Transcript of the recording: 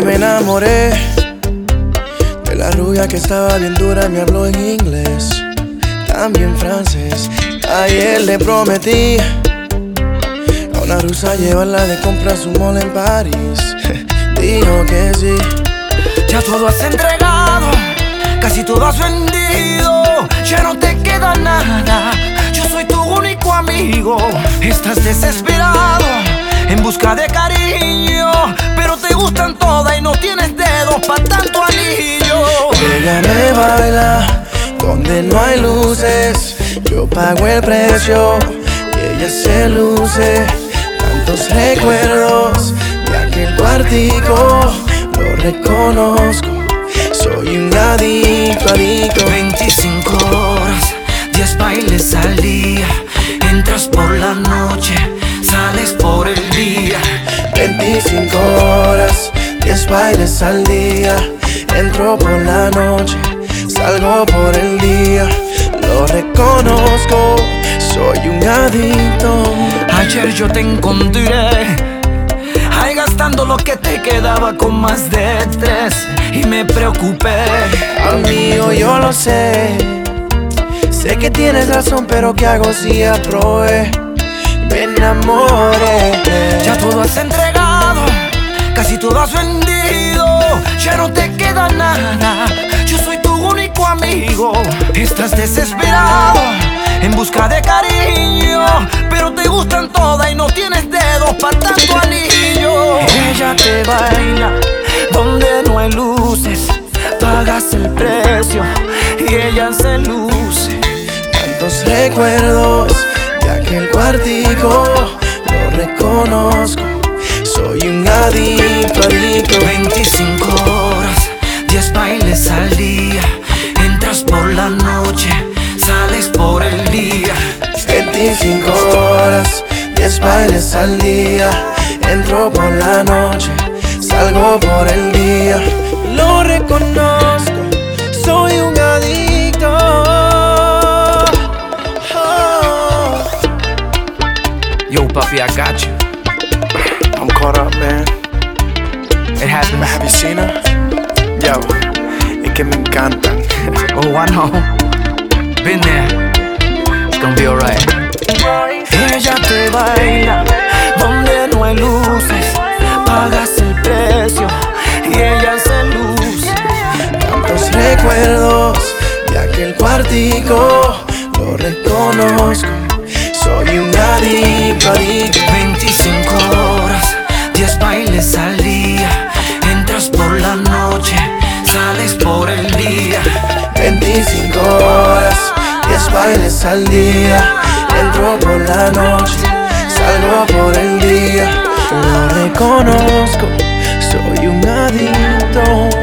me enamoré de la rubia que estaba bien dura y me habló en inglés, también francés. Ayer le prometí a una rusa llevarla de compras a un mall en París. Dijo que sí. Ya todo has entregado, casi todo has vendido, ya no te queda nada. Yo soy tu único amigo. Estás desesperado en busca de cariño, pero te gustan todas y no tienes dedos pa' tanto anillo. Ella me baila donde no hay luces, yo pago el precio y ella se luce. Tantos recuerdos de aquel cuartico, lo reconozco, soy un adicto, adicto. 25 horas, 10 bailes al día, entras por la noche, sales por el día. 25 horas, 10 bailes al día, entro por la noche, salgo por el día. Lo reconozco, soy un adicto. Ayer yo te encontré ahí gastando lo que te quedaba con más de 3 y me preocupé. Amigo, yo lo sé, sé que tienes razón, pero ¿qué hago si aprobé? Me enamoré. Ya todo has entregado, casi todo has vendido, ya no te queda nada. Yo soy tu único amigo. Estás desesperado en busca de cariño, pero te gustan todas y no tienes dedos para tanto anillo. Ella te baila donde no hay luces, pagas el precio y ella se luce. Tantos recuerdos de aquel cuartico, lo reconozco, soy un adicto, adicto. 25 horas, 10 bailes al día, entras por la noche, sales por el día. 25 horas, 10 bailes al día, entro por la noche, salgo por el día. Lo reconozco, soy un adicto. Oh. Yo, Puffy, I got you. I'm caught up, man. It happens. Have you seen her? Yo, es que me encantan. Oh, I know. Been there. It's gonna be alright. Ella te baila donde no hay luces, pagas el precio y ella se luce. Tantos recuerdos de aquel cuartico, lo reconozco, soy un adicto, adicto. 25 horas, 10 bailes al día, entras por la noche, sales por el día. 25 horas, 10 bailes al día, entro por la noche, salgo por el día. Lo reconozco, soy un adicto.